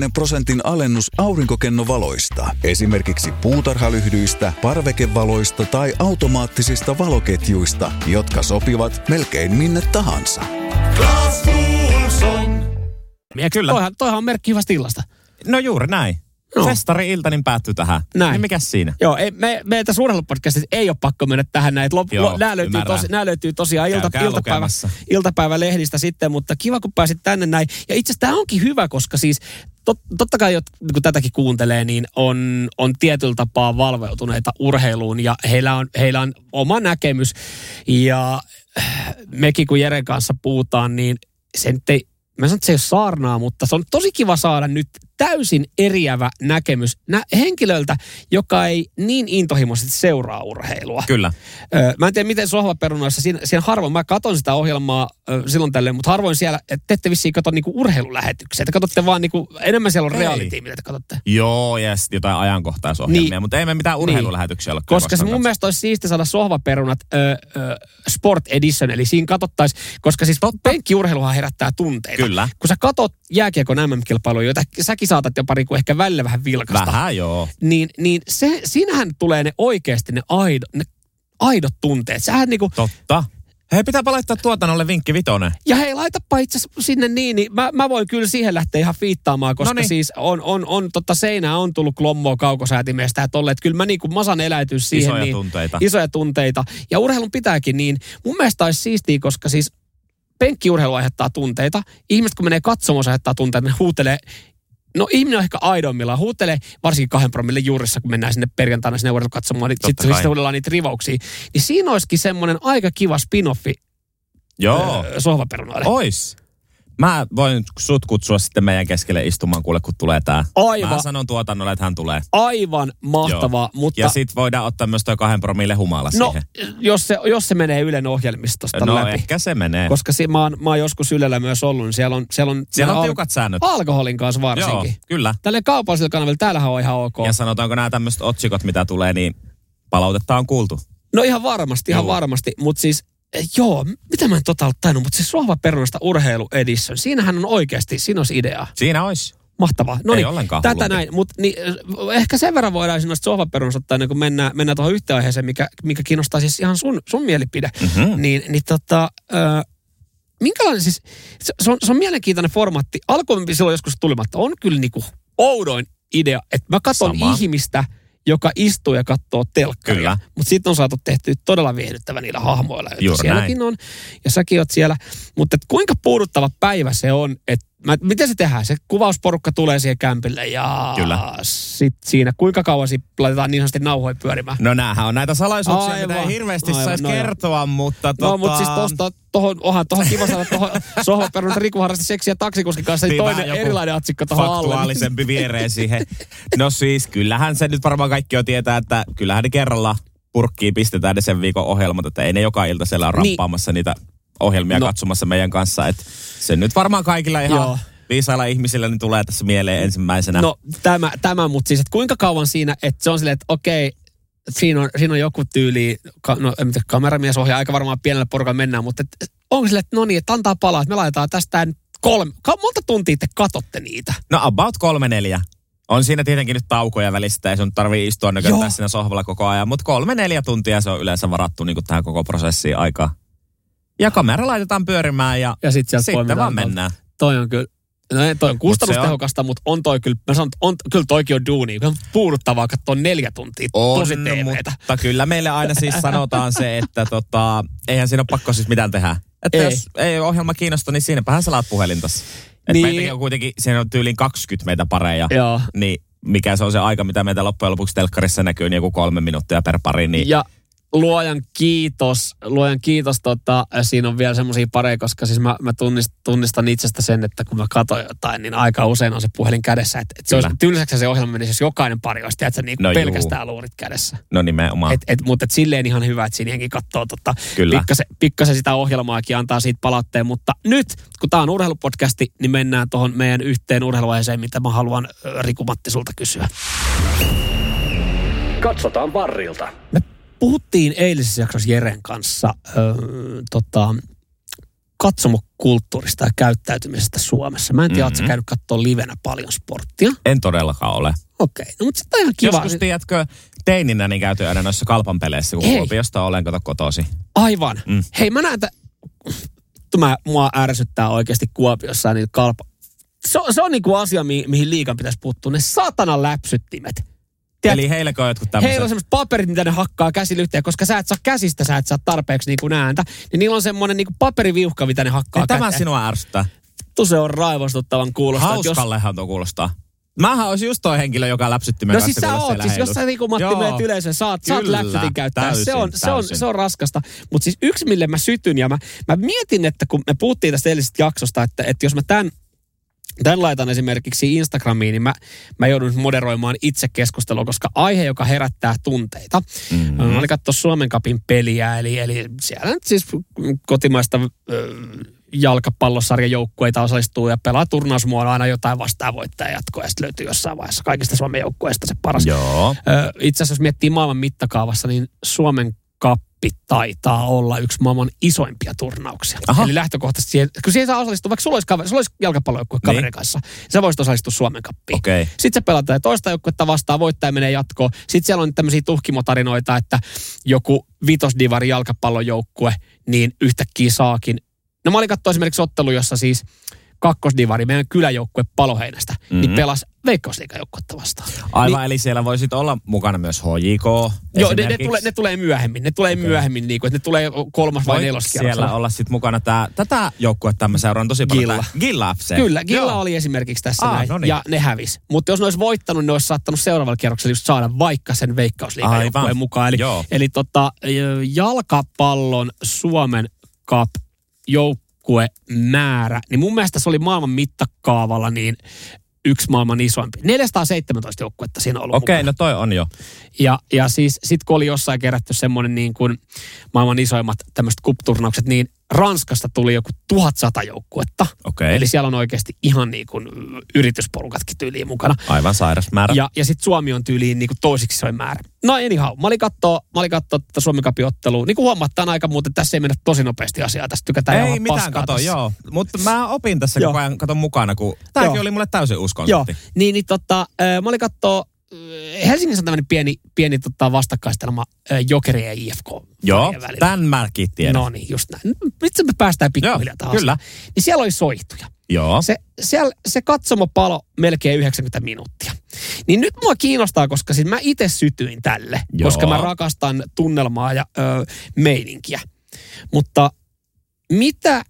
alennus aurinkokennovaloista. Esimerkiksi puutarhalyhdyistä, parvekevaloista tai automaattisista valoketjuista, jotka sopivat melkein minne tahansa. Claes Ohlson. Ja kyllä. Toihan on merkki hyvästä illasta. No juuri näin. No. Festari-ilta niin päättyy tähän. Näin. Niin mikäs siinä? Joo, me tässä urheilupodcastissa ei ole pakko mennä tähän näin. Nämä löytyy tosiaan iltapäivälehdistä sitten, mutta kiva kun pääsit tänne näin. Ja itse asiassa tämä onkin hyvä, koska siis totta kai kun tätäkin kuuntelee, niin on tietyllä tapaa valveutuneita urheiluun ja heillä on oma näkemys. Ja mekin kun Jeren kanssa puhutaan, niin se nyt ei, mä sanon, että se ei ole saarnaa, mutta se on tosi kiva saada nyt täysin eriävä näkemys henkilöltä, joka ei niin intohimoisesti seuraa urheilua. Kyllä. Mä en tiedä, miten Sohvaperunoissa, siinä harvoin, mä katon sitä ohjelmaa silloin tälleen, mutta harvoin siellä, te ette vissiin kato niinku urheilulähetyksiä. Te katsotte vaan niinku, enemmän siellä on reality, mitä te katsotte. Joo, ja sitten jotain ajankohtaisohjelmia, mutta ei me mitään urheilulähetyksiä ole. Koska se mun mielestä olisi siisti saada Sohvaperunat Sport Edition, eli siinä katsottaisiin, koska siis penkkiurheiluhan herättää tunteita. Kyllä. Kun sä katot jääkiekon MM-kilpailuja, joita säkin saatat jopa ehkä välillä vähän vilkasta. Vähän joo. Niin siinähän tulee ne oikeasti ne aidot tunteet. Sähän niinku... Totta. Hei, pitääpä laittaa tuotannolle vinkki 5. Ja hei, laitapa itse sinne niin mä voin kyllä siihen lähteä ihan fiittaamaan, koska siis on seinää on tullut klommoa kaukosäätimeestä ja tolle, että kyllä mä niinku masan eläytyy siihen. Isoja tunteita. Ja urheilun pitääkin niin. Mun mielestä olisi siistiä, koska siis penkkiurheilu aiheuttaa tunteita. Ihmiset kun menee katsomaan, aiheuttaa tunteita, ne huutelee. No ihminen on ehkä aidoimmillaan, huutelee varsinkin 2 promille juurissa, kun mennään sinne perjantaina sinne urheilu katsomaan, niin sitten huudellaan niitä rivauksia. Niin siinä olisikin semmoinen aika kiva spin-offi Sohvaperunoille. Ois. Mä voin sut kutsua sitten meidän keskelle istumaan, kuule, kun tulee tää. Aivan. Mä sanon tuotannolle, että hän tulee. Aivan mahtavaa, mutta... Ja sit voidaan ottaa myös toi 2 promille humala siihen. Jos se menee Ylen ohjelmistosta läpi. No ehkä se menee. Koska mä oon joskus Ylellä myös ollut, niin siellä on tiukat säännöt. Alkoholin kanssa varsinkin. Joo, kyllä. Tälle kaupallisella kanavilla, täällähän on ihan ok. Ja sanotaanko nämä tämmöiset otsikot, mitä tulee, niin palautetta on kuultu. No ihan varmasti, mutta siis... Joo, mitä mä en tainnut, mutta siis Sohvaperunasta urheilu edition, siinähän on oikeasti, siinä olisi ideaa. Siinä olisi. Mahtavaa. No ei niin, ollenkaan tätä hullumpia. näin, mutta ehkä sen verran voidaan noista Sohvaperunasta ottaa, ennen kuin mennään tuohon yhteen aiheeseen, mikä kiinnostaa siis ihan sun mielipide. Minkälainen siis, se on mielenkiintoinen formaatti. Alkuun silloin joskus tulimatta, on kyllä niinku oudoin idea, että mä katson ihmistä, joka istuu ja katsoo telkkaria. Mutta sitten on saatu tehtyä todella viihdyttävä niillä hahmoilla, joita sielläkin on. Ja säkin oot siellä. Mutta kuinka puuduttava päivä se on, että miten se tehdään? Se kuvausporukka tulee siihen kämpille ja sitten siinä kuinka kauan laitetaan niin sanotusti nauhoja pyörimään? No näähän on näitä salaisuuksia, mitä ei hirveästi saisi kertoa, mutta mutta siis tuohon kiva saada tuohon Sohvaperunat Riku harrasti seksiä taksikuskin kanssa, niin toinen erilainen atsikko tuohon alle. Faktuaalisempi viereen siihen. No siis kyllähän se nyt varmaan kaikki jo tietää, että kyllähän ne kerralla purkkiin pistetään ne sen viikon ohjelmat, että ei ne joka ilta siellä ole rappaamassa niitä ohjelmia katsomassa meidän kanssa, että se nyt varmaan kaikilla ihan viisailla ihmisillä niin tulee tässä mieleen ensimmäisenä. No tämä mutta siis, että kuinka kauan siinä, että se on silleen, että okei, siinä on joku tyyli, kameramies ohjaa, aika varmaan pienellä porukalla mennään, mutta onko silleen, että no niin, että antaa palaa, että me laitetaan tästä monta tuntia te katsotte niitä? No about 3-4. On siinä tietenkin nyt taukoja välistä, ei sun tarvii istua nököttää siinä sohvalla koko ajan, mutta 3-4 tuntia se on yleensä varattu niin kuin tähän koko prosessiin aikaa. Ja kamera laitetaan pyörimään ja sitten vaan mennään. Toi on kyllä, toi on kustannustehokasta, mutta on toi kyllä, mä sanon, kyllä toikin on duuni. On puuduttavaa katsoa 4 tuntia tosi TV:tä. Mutta kyllä meille aina siis sanotaan se, että eihän siinä ole pakko siis mitään tehdä. Että jos ei ohjelma kiinnosta, niin siinäpähän sä laat puhelintas. Että meitäkin on kuitenkin, siinä on tyyliin 20 meitä pareja. Niin mikä se on se aika, mitä meitä loppujen lopuksi telkkarissa näkyy, niin joku 3 minuuttia per pari. Niin luojan kiitos, siinä on vielä semmoisia pareja, koska siis mä tunnistan itsestä sen, että kun mä katson jotain, niin aika usein on se puhelin kädessä. Että se olisi tylsäksi se ohjelma menisi, jos jokainen pari olisi, tiedätkö, niin pelkästään luurit kädessä. No nimenomaan. Mutta silleen ihan hyvä, että siinäkin katsoo pikkasen sitä ohjelmaakin antaa siitä palautteen. Mutta nyt, kun tää on urheilupodcasti, niin mennään tuohon meidän yhteen urheiluaiheeseen, mitä mä haluan Riku-Matti sulta kysyä. Katsotaan varrilta. Me puhuttiin eilisessä jaksossa Jeren kanssa katsomokulttuurista ja käyttäytymisestä Suomessa. Mä en tiedä, ootko sä käynyt katsoa livenä paljon sporttia? En todellakaan ole. Okei, no mutta sitä on ihan kiva. Joskus tiedätkö, teininä niin käyty aina noissa kalpan peleissä, kun Kuopiosta olen kotosi. Aivan. Hei, mä näen, mua ärsyttää oikeasti Kuopiossa niin kalpa. Se on niinku asia, mihin liigan pitäisi puuttua. Ne satanan läpsyttimet. Eli heilläkö on jotkut tämmöiset? Heillä on semmoiset paperit, mitä ne hakkaa käsillä yhteen, koska sä et saa tarpeeksi niinku ääntä. Niin niillä on semmoinen niinku paperiviuhka, mitä ne hakkaa käteen. Tämä sinua ärsyttää. Se on raivostuttavan kuulosta. Hauskallehan tuo kuulostaa. Mähän olisi just toi henkilö, joka läpsyttimen kanssa. No siis sä oot, siis jos sä Riku-Matti menet yleisöön, saat läpsytin käyttää. Se on raskasta. Mutta siis yksi, mille mä sytyn ja mä mietin, että kun me puhuttiin tästä edellisestä jaksosta, että jos mä tämän laitan esimerkiksi Instagramiin, niin mä joudun moderoimaan itse keskustelua, koska aihe, joka herättää tunteita. Mä olin katsoa Suomen Cupin peliä, eli siellä nyt siis kotimaista jalkapallosarjan joukkueita osallistuu ja pelaa turnausmuodolla aina jotain vastaan voittaa jatkoa ja sitten löytyy jossain vaiheessa kaikista Suomen joukkueista se paras. Joo. Itse asiassa jos miettii maailman mittakaavassa, niin Suomen Cuppi taitaa olla yksi maailman isoimpia turnauksia. Aha. Eli lähtökohtaisesti siihen, kun siihen saa osallistua, vaikka sulla olisi jalkapallojoukkue kaverin kanssa, sä voisit osallistua Suomen Cuppiin. Okay. Sitten se pelataan toista joukkuetta vastaan, voittaja menee jatkoon. Sitten siellä on tämmöisiä tuhkimotarinoita, että joku vitosdivari jalkapallojoukkue niin yhtäkkiä saakin. No mä olin katsoa esimerkiksi ottelu, jossa siis kakkosdivari, meidän kyläjoukkue Paloheinästä, niin pelasi Veikkausliigajoukkuetta vastaan. Aivan, eli siellä voi sitten olla mukana myös HJK. Joo, ne tulee myöhemmin. Ne tulee myöhemmin, niin kuin, että ne tulee 3. vai 4. kierroksella. Siellä olla sitten mukana tätä joukkuetta, mä seuraan tosi paljon. Gilla FC. Kyllä, Gilla oli esimerkiksi tässä näin, no niin. Ja ne hävisi. Mutta jos ne olisi voittanut, ne olisi saattanut seuraavalla kierroksella just saada vaikka sen Veikkausliigajoukkueen mukaan. Eli jalkapallon Suomen Cup joukkuemäärä, niin mun mielestä se oli maailman mittakaavalla niin yksi maailman isoimpi. 417 joukkuetta siinä on ollut Okei, no toi on jo. Ja siis sit kun oli jossain kerätty semmoinen niin kuin maailman isoimmat tämmöiset cup-turnaukset, niin Ranskasta tuli joku 1100 joukkuetta. Okei. Eli siellä on oikeasti ihan niin kuin yritysporukatkin tyyliin mukana. Aivan sairas määrä. Ja sitten Suomi on tyyliin niin kuin toisiksi isoin määrä. No anyhow, mä olin kattoo tätä Suomen Cupin ottelua. Niin kuin huomaat, tämän aika muuten tässä ei mennä tosi nopeasti asiaa. Tästä tykätään ei mitään kato, joo. Mutta mä opin tässä koko ajan katon mukana, kun tämäkin oli mulle täysin uskonsepti. Joo, mä olin kattoo Helsingissä on tämmöinen pieni vastakkaistelma Jokeri ja IFK. Joo, tämän mäkin tiedän. No niin, just näin. Miten me päästään pikkuhiljaa taas? Kyllä. Niin siellä oli soihtuja. Joo. Se katsomo palo melkein 90 minuuttia. Niin nyt mua kiinnostaa, koska siis mä itse sytyin tälle, koska mä rakastan tunnelmaa ja meininkiä. Mutta mitä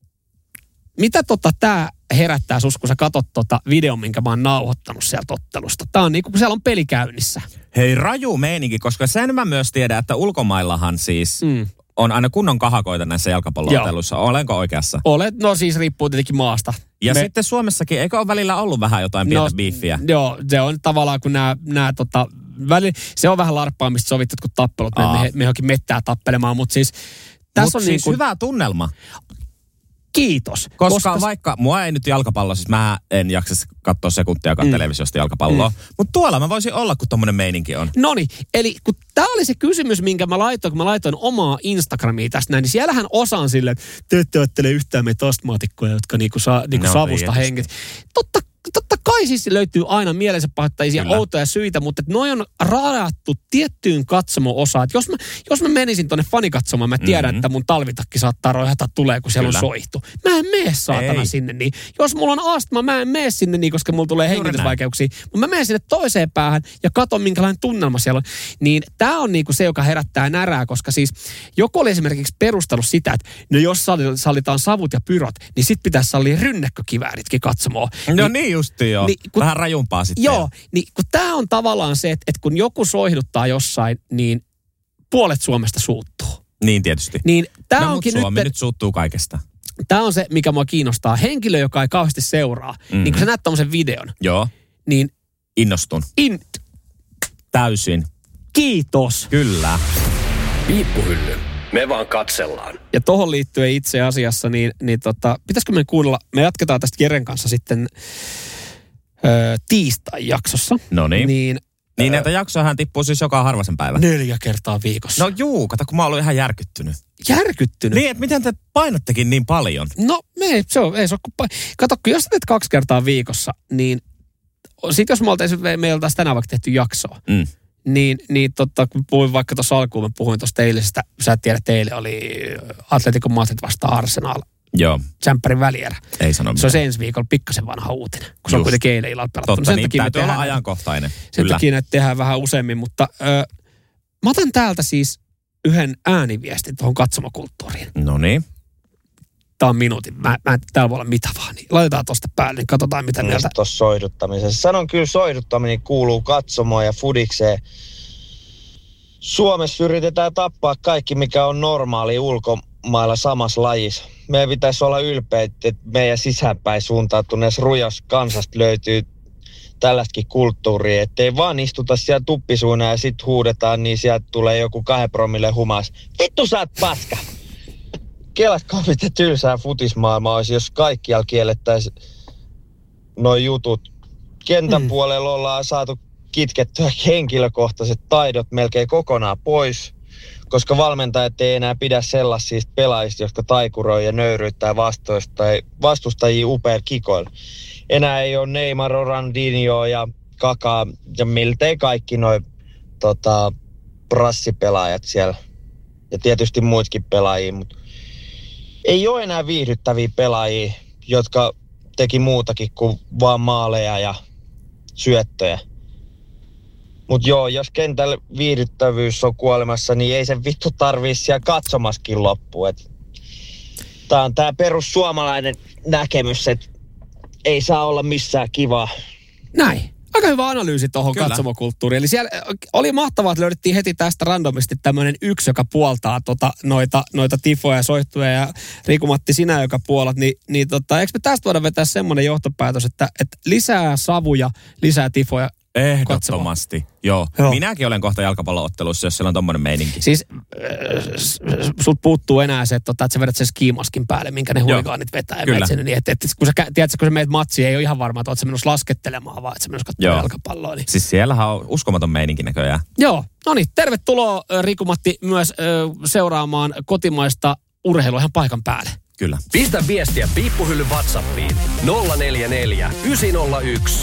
tää herättää sus, kun sä katot videon, minkä mä oon nauhoittanut sieltä ottelusta. Tää on niinku, kun siellä on peli käynnissä. Hei, raju meininki, koska sen mä myös tiedän, että ulkomaillahan siis on aina kunnon kahakoita näissä jalkapallo-otteluissa. Olenko oikeassa? Olet, no siis riippuu tietenkin maasta. Ja sitten Suomessakin, eikö ole välillä ollut vähän jotain pientä biiffiä? Joo, se on tavallaan, kun se on vähän larppaamista sovittu, kun tappelut, me johonkin mettää tappelemaan, mutta siis tässä on siis niin kuin hyvä tunnelma. Kiitos. Koska vaikka mua ei nyt jalkapallo, siis mä en jaksa katsoa sekuntiakaan televisiosta jalkapalloa, mutta tuolla mä voisin olla, kun tommonen meininki on. Noniin, eli kun tää oli se kysymys, minkä mä laitoin, kun mä laitoin omaa Instagramia tästä näin, niin siellähän osaan silleen, että te ette ajattele yhtään meitä astmaatikkoja, jotka niinku savusta hengit. Totta kai siis löytyy aina mielensä pahoittajia outoja syitä, mutta noi on radattu tiettyyn katsomo-osaan. Jos mä menisin tonne fanikatsomaan, mä tiedän, että mun talvitakki saattaa roihata tulee, kun siellä on soihtu. Mä en mene saatana sinne niin. Jos mulla on astma, mä en mene sinne niin, koska mulla tulee hengitysvaikeuksia. Mutta mä menen sinne toiseen päähän ja katon, minkälainen tunnelma siellä on. Niin tää on niinku se, joka herättää närää, koska siis joku oli esimerkiksi perustellut sitä, että no jos sallitaan savut ja pyrot, niin sit pitäisi sallia rynnäkkökivääritkin katsomoon. No niin justi joo. Vähän rajumpaa sitten. Joo, niin kun tää on tavallaan se, että kun joku soihduttaa jossain, niin puolet Suomesta suuttuu. Niin tietysti. Niin tää no, onkin mutta Suomi nyt suuttuu kaikesta. Tämä on se, mikä mua kiinnostaa. Henkilö, joka ei kauheasti seuraa, niin kun sä näet tommosen videon. Joo. Niin innostun. Täysin. Kiitos. Kyllä. Piippuhylly. Me vaan katsellaan. Ja tohon liittyen itse asiassa, niin pitäisikö me kuunnella, me jatketaan tästä Jeren kanssa sitten tiistai-jaksossa. Noniin. Niin näitä jaksojahan tippuu siis joka harvasen päivä. 4 kertaa viikossa. No juu, kato kun mä oon ihan järkyttynyt. Järkyttynyt? Niin, että miten te painattekin niin paljon? No, ei se ole kato, kun jos sä teet 2 kertaa viikossa, niin sit jos me oltaisiin tänään vaikka tehty jaksoa, niin kun puhuin vaikka tuossa alkuun, mä puhuin tuosta eilisestä, sä et tiedä, teille oli Atletico Madrid vastaan Arsenal. Joo. Tsemppärin välierä. Ei sano mitään. Se on se ensi viikolla pikkasen vanha uutinen, kun se on kuitenkin eilen illalla pelattu. Totta, niin täytyy olla ajankohtainen. Sen takia näitä tehdään vähän useammin, mutta mä otan täältä siis yhden ääniviestin tuohon katsomakulttuuriin. Noniin. Tää on minuutin. Täällä voi olla mitä vaan. Niin laitetaan tuosta päälle, niin katsotaan mitä mieltä. Tuossa soiduttamisessa. Sanon kyllä, soiduttaminen kuuluu katsomoon ja fudikseen. Suomessa yritetään tappaa kaikki, mikä on normaali ulkomailla samassa lajissa. Meidän pitäisi olla ylpeitä, että meidän sisäänpäin suuntautuneessa rujas kansasta löytyy tällaistakin kulttuuria. Että ei vaan istuta siellä tuppisuuna ja sit huudetaan, niin sieltä tulee joku 2 promille humas. Vittu sä oot paska! Kelatkaa miten tylsää futismaailmaa olisi, jos kaikkialla kiellettäisiin noi jutut. Kentän puolella ollaan saatu kitkettyä henkilökohtaiset taidot melkein kokonaan pois, koska valmentajat ei enää pidä sellaisista pelaajista, jotka taikuroi ja nöyryyttää vastustajia upeilla kikoilla. Enää ei ole Neymar, Ronaldinho ja Kaká ja miltei kaikki noi brassipelaajat siellä. Ja tietysti muutkin pelaajia, mutta ei ole enää viihdyttäviä pelaajia, jotka teki muutakin kuin vaan maaleja ja syöttöjä. Mutta joo, jos kentällä viihdyttävyys on kuolemassa, niin ei se vittu tarvii siellä katsomaskin loppu. Tää on tää perussuomalainen näkemys, että ei saa olla missään kivaa. Näin. Aika hyvä analyysi tuohon katsomokulttuuriin. Eli siellä oli mahtavaa, että löydettiin heti tästä randomisti tämmöinen yksi, joka puoltaa noita tifoja ja soihtuja. Ja Riku-Matti, sinä, joka puolat, niin eikö me tästä voida vetää semmoinen johtopäätös, että minä savua, lisää tifoja? Ehdottomasti, joo. Minäkin olen kohta jalkapalloottelussa, jos siellä on tommoinen meininki. Siis sut puuttuu enää se, että sä vedät sen skiimaskin päälle, minkä ne huligaanit vetää. Kyllä. Niin, että kun sä meet matsiin, ei ole ihan varma, että oot sä menossa laskettelemaan, vaan että sä menossa katsomaan jalkapalloa. Niin. Siis siellähän on uskomaton meininki näköjään. Joo, no niin, tervetuloa Riku-Matti myös seuraamaan kotimaista urheilua ihan paikan päälle. Kyllä. Pistä viestiä Piippuhyllyn WhatsAppiin 044 901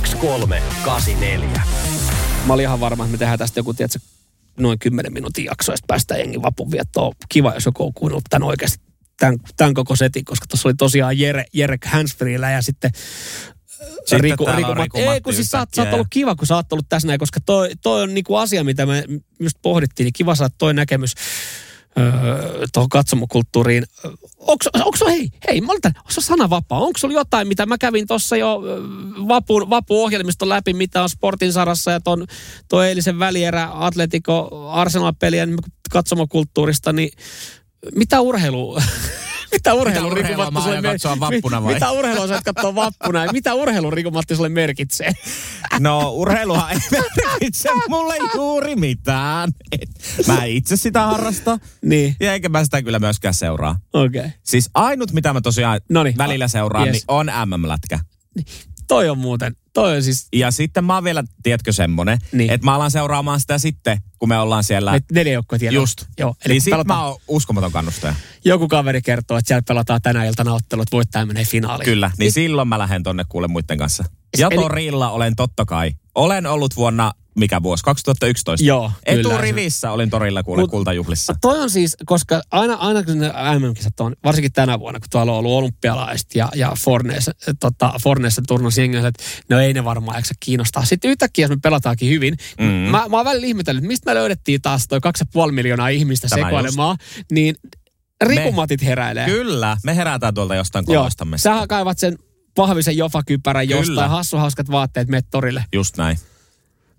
2384. Mä olin ihan varma, että me tehdään tästä joku, tiedätkö, noin 10 minuutin jakso, ja päästään jengin vapunviettoon. Kiva, jos joku on kuunnellut tämän oikeasti, tämän koko setin, koska tuossa oli tosiaan Jere handsfreellä ja sitten Riku ei, kun siis sä oot ollut kiva, kun sä oot ollut tässä näin, koska toi on niinku asia, mitä me just pohdittiin, niin kiva saada toi näkemys tuohon katsomokulttuuriin. Onko se sananvapaa? Onko sulla jotain, mitä mä kävin tuossa jo vapu-ohjelmiston läpi, mitä on Sportin sarassa ja tuon eilisen välierä Atletico Arsenal-peliä niin katsomokulttuurista, niin mitä urheilua? Mitä urheilua Riku-Matti sulle Mitä urheilua sä et katsoa vappuna? Mitä urheilu Riku-Matti sulle merkitsee? No urheilua ei merkitse mulle juuri mitään. Mä itse sitä harrasta. Niin. Ja eikä mä sitä kyllä myöskään seuraa. Okei. Okay. Siis ainut mitä mä tosiaan välillä seuraan, niin on MM-lätkä. Toi on siis... Ja sitten mä oon vielä, tiedätkö semmonen, että mä alan seuraamaan sitä sitten, kun me ollaan siellä... 4 joukkoa tiedä. Just. Joo, eli niin sit mä oon uskomaton kannustaja. Joku kaveri kertoo, että siellä pelataan tänä iltana ottelu, että voittaja menee finaaliin. Kyllä, niin silloin mä lähden tonne kuule muiden kanssa. Ja torilla olen totta kai. Olen ollut vuonna... Mikä vuosi? 2011. Joo, eturivissä olin torilla kuule kultajuhlissa. Toi on siis, koska aina kun ne MM-kisat on, varsinkin tänä vuonna, kun tuolla on ollut olympialaiset ja Forneessa turnaus jengissä, että no ei ne varmaan eikö se kiinnostaa. Sitten yhtäkkiä, jos me pelataankin hyvin, mä oon välillä ihmetellyt, mistä me löydettiin taas toi 2,5 miljoonaa ihmistä sekoilemaan, niin Riku-Matit heräilee. Kyllä, me herätään tuolta jostain kolostamme. Sähän kaivat sen pahvisen jofakypärän jostain, hauskat vaatteet, meet torille. Just näin.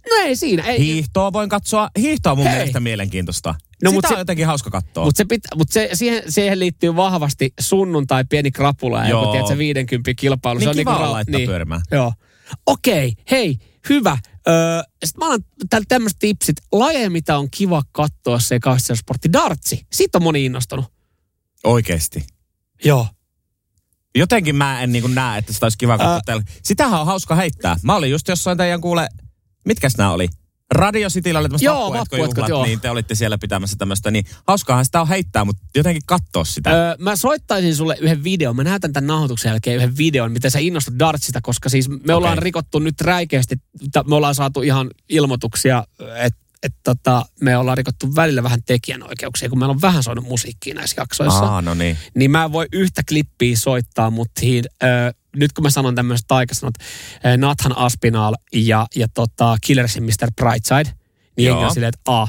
No ei siinä. Ei. Hiihtoa voin katsoa. Hiihtoa on mun mielestä mielenkiintoista. No, sitä on jotenkin hauska katsoa. Mutta siihen liittyy vahvasti sunnuntai pieni krapula ja joku, tiedätkö, 50 kilpailu. Niin se on kiva niin laittaa pyörimään. Joo. Okei, hei, hyvä. Sitten mä annan täällä tämmöiset tipsit. Lajeja, mitä on kiva katsoa, se kaistelusportti. Dartsi. Siitä on moni innostunut. Oikeesti? Joo. Jotenkin mä en niin kuin näe, että sitä olisi kiva katsoa. Sitähän on hauska heittää. Mä olin just jossain teidän mitkäs nämä oli? Radio Cityllä oli tämmöiset vappuetkojuhlat, niin te olitte siellä pitämässä tämmöistä. Niin hauskaahan sitä on heittää, mutta jotenkin katsoa sitä. Mä soittaisin sulle yhden videon. Mä näytän tämän nauhoituksen jälkeen yhden videon, miten sä innostut dartsista, koska siis me ollaan rikottu nyt räikeästi. Me ollaan saatu ihan ilmoituksia, että me ollaan rikottu välillä vähän tekijänoikeuksia, kun meillä on vähän soinut musiikkia näissä jaksoissa. No niin. Niin mä en voi yhtä klippiä soittaa, mutta nyt kun mä sanon tämmöiset taikasanat, Nathan Aspinall ja Killersin Mr. Brightside, niin jengi on silleen, että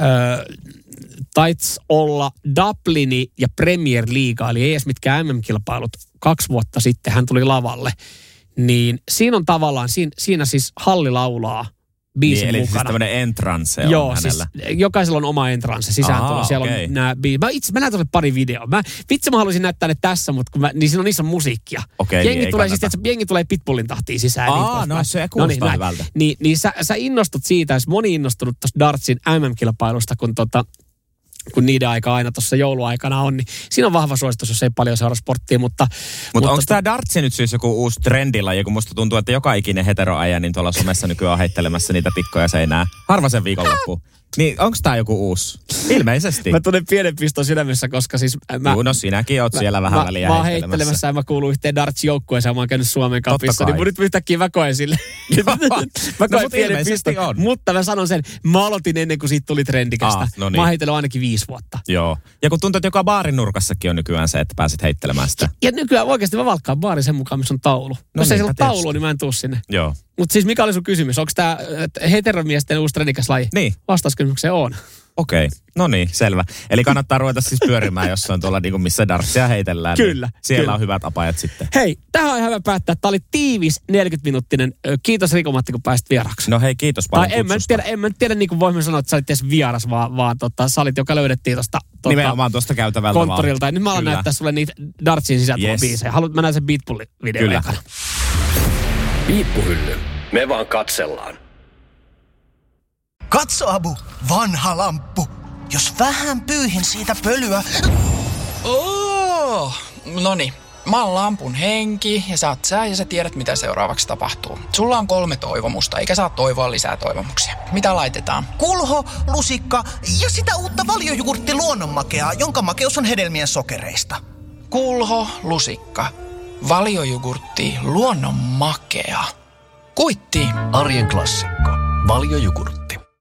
taits olla Dublini ja Premier League, eli ei edes mitkään MM-kilpailut, 2 vuotta sitten hän tuli lavalle. Niin siinä on tavallaan, siinä siis halli laulaa biisin eli mukana. Siis tämmöinen entrance on joo, hänellä. Siis jokaisella on oma entrance sisääntulo. Siellä on nämä biisit. Mä näytän sulle pari videoa. Mä haluaisin näyttää ne tässä, mutta niin siinä on niissä musiikkia. Jengi tulee Pitbullin tahtiin sisään. Se kuulostaa hyvältä. Niin sä innostut siitä, jos moni innostunut tuosta dartsin MM-kilpailusta, kun niiden aika aina tuossa jouluaikana on, niin siinä on vahva suositus, jos ei paljon seuraa sporttia, mutta onko tämä dartsi nyt siis joku uusi trendilaji, kun musta tuntuu, että joka ikinen heteroäijä niin tuolla somessa nykyään on heittelemässä niitä tikkoja seinää harva sen viikonloppuun. Niin onko tämä joku uusi? Ilmeisesti. Mä tunnen pienen piston sydämessä, koska siis no sinäkin oot siellä vähän väliä mä oon heittelemässä ja mä kuulun yhteen darts-joukkueeseen. Mä oon käynyt Suomen Cupissa, niin mun nyt yhtäkkiä mä koen sille. Mä koen pienen piston. Mutta mä sanon sen, mä aloitin ennen kuin siitä tuli trendikästä. No niin. Mä oon heitellyt ainakin 5 vuotta. Joo. Ja kun tuntuu, että joka baarin nurkassakin on nykyään se, että pääset heittelemään sitä. Ja nykyään oikeasti mä valkkaan baari sen mukaan, missä on taulu. Jos ei siellä ole taulua, niin mä en tuu sinne. Joo. Mutta siis mikä oli sun kysymys? Onko tämä heteromiesten uusi trendikäs laji? Niin. Vastauskysymykseen on. Okei. No niin, selvä. Eli kannattaa ruveta siis pyörimään jossain tuolla, niin kuin missä dartsia heitellään. Kyllä. Niin siellä on hyvät apajat sitten. Hei, tähän on hyvä päättää. Tämä oli tiivis 40-minuuttinen. Kiitos Riko-Matti, kun pääsit vieraksi. No hei, kiitos paljon kutsusta. En mä tiedä niin kuin voimme sanoa, että sä olit edes vieras, vaan sä olit, joka löydettiin tuosta nimenomaan tuosta käytävältä konttorilta. Ja nyt mä alan näyttää sulle niitä dartsin sisältöbiisejä. Haluat mä näen sen Beatbull-videon aikana. Piippuhylly. Me vaan katsellaan. Katso, Abu, vanha lamppu. Jos vähän pyyhin siitä pölyä... Noniin. Mä oon lampun henki ja sä oot sä ja sä tiedät mitä seuraavaksi tapahtuu. Sulla on 3 toivomusta, eikä saa toivoa lisää toivomuksia. Mitä laitetaan? Kulho, lusikka ja sitä uutta valiojugurtti luonnonmakeaa, jonka makeus on hedelmien sokereista. Kulho, lusikka, valiojugurtti, luonnonmakea. Kuitti. Arjen klassikko. Valiojugurtti.